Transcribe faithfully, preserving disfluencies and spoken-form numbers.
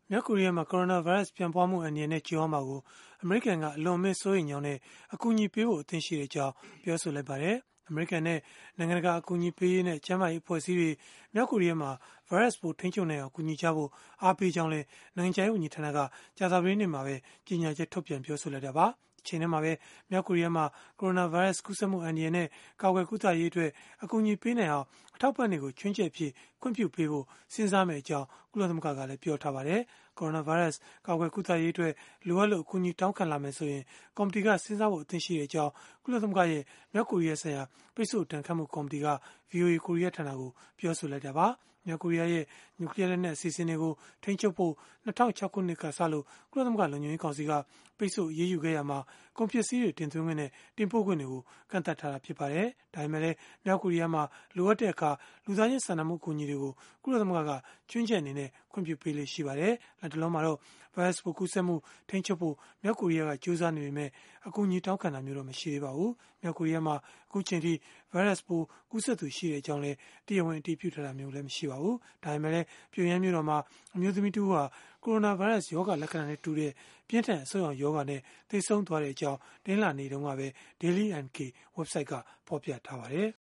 မြောက်ကိုရီးယားမှာ ကိုရိုနာဗိုင်းရပ်စ် ပြန့်ပွားမှုအန္တရာယ်နဲ့ ကြုံရမှာကို အမေရိကန်က အလွန်အမင်းစိုးရိမ်ကြောင်းနဲ့ အကူအညီပေးဖို့ အသင့်ရှိကြောင်း ပြောဆိုလိုက်ပါတယ်။ အမေရိကန်နဲ့ နိုင်ငံတကာ အကူအညီပေးရေးနဲ့ ကျန်းမာရေး အဖွဲ့အစည်းတွေ မြောက်ကိုရီးယားမှာ ဗိုင်းရပ်စ်ပိုး ထိန်းချုပ်နိုင်အောင် ကူညီကြဖို့ အားပေးကြောင်းလည်း နိုင်ငံခြားရေး ဝန်ကြီးဌာနက ကြာသပတေးနေ့မှာပဲ ကြေညာချက်ထုတ်ပြန် ပြောဆိုလိုက်တာပါ။ တချိန်တည်းမှာပဲ မြောက်ကိုရီးယားမှာ ကိုရိုနာဗိုင်းရပ်စ် ကူးစက်မှု အန္တရာယ်နဲ့ ကာကွယ်ကုသရေးအတွက် အကူအညီပေးနိုင်အောင် အထောက်အပံ့တွေကို ခြွင်းချက်အဖြစ် ခွင့်ပြုပေးဖို့ စဉ်းစားမယ့်အကြောင်း ကုလသမဂ္ဂကလည်း ပြောထားပါတယ်။ ကိုရိုနာဗိုင်းရပ်စ် ကာကွယ်ကုသရေးအတွက် လိုအပ်လို့ အကူအညီတောင်းခံလာမယ်ဆိုရင် ကော်မတီက စဉ်းစားဖို့ အသင့်ရှိကြောင်း ကုလသမဂ္ဂရဲ့ မြောက်ကိုရီးယားဆိုင်ရာ ပိတ်ဆို့ဒဏ်ခတ်မှု ကော်မတီက ဗွီအိုအေ ကိုရီးယားဌာနကို ပြောဆိုလိုက်တာပါ။ မြောက်ကိုရီးယားရဲ့ နျူကလီးယားလက်နက် အစီအစဉ်တွေကို ထိန်းချုပ်ဖို့ ၂၀၀၆ ခုနှစ်ကစလို့ ကုလသမဂ္ဂ လုံခြုံရေးကောင်စီက ပိတ်ဆို့အရေးယူခဲ့ရာမှာ ကုန်ပစ္စည်းတွေ တင်သွင်းခွင့်နဲ့ တင်ပို့ခွင့်တွေကို ကန့်သတ်ထားတာ ဖြစ်ပါတယ်။ ဒါပေမဲ့လည်း မြောက်ကိုရီးယားမှာ လိုအပ်တဲ့အခါ လူသားချင်းစာနာမှု အကူအညီတွေကို ကုလသမဂ္ဂက ခြွင်းချက်အနေနဲ့ ခွင့်ပြုပေးလေ့ ရှိပါတယ်။ လတ်တလောမှာတော့ ဗိုင်းရပ်စ်ပိုး ကူးစက်မှု ထိန်းချုပ်ဖို့ မြောက်ကိုရီးယားက ကြိုးစားနေပေမဲ့ အကူအညီ တောင်းခံတာမျိုးတော့ မရှိသေးပါဘူး။ မြောက်ကိုရီးယားမှာ အခုအချိန်အထိ ဗိုင်းရပ်စ်ပိုး ကူးစက်သူ ရှိကြောင်းလည်း တရားဝင် အတည်ပြုထားတာမျိုး မရှိပါဘူး။ ဒါပေမဲ့လည်း ပြုံယမ်းမြို့တော်မှာ အမျိုးသမီးတဦးဟာ ကိုရိုနာဗိုင်းရပ်စ် ရောဂါလက္ခဏာနဲ့တူတဲ့ ပြင်းထန် အဆုတ်ရောင်ရောဂါနဲ့ သေဆုံးသွားကြောင်း တနင်္လာနေ့တုန်းကပဲ Daily အန် ကေ ဝဘ်ဆိုဒ်က ဖော်ပြထားပါတယ်